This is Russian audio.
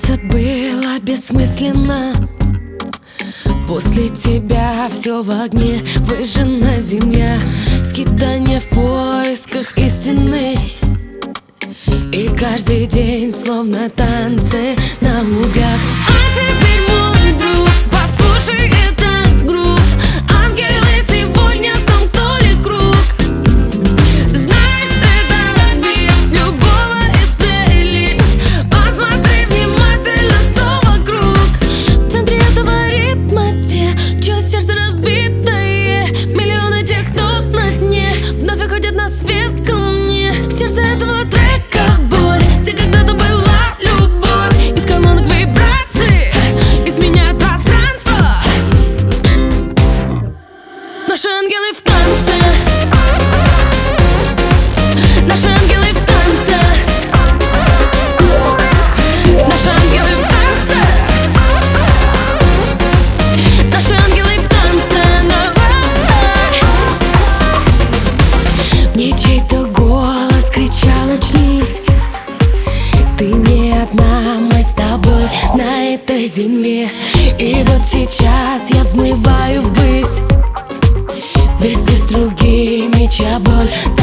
Бороться было бессмысленно. После тебя все в огне, выжжена земля, скитание в поисках истины. И каждый день словно танцы наугад. А теперь, мой друг, послушай этот грув. Ангелы сегодня сомкнули круг. Знаешь, это разбив любого исцелит. Посмотри внимательно, кто вокруг. В центре этого ритма те, чье сердце разбитое. Миллионы тех, кто на дне, вновь выходят на свет ко мне. В сердце этого трека боль, где когда-то была любовь. Из колонок вибраций изменяют пространство. Наши ангелы в танце. Наши ангелы в танце. Наши ангелы в танце. Наши ангелы в танце. Мне чей-то голос кричал: очнись. Ты не одна, мы с тобой на этой земле. И вот сейчас я взмываю ввысь вместе с другими, чья боль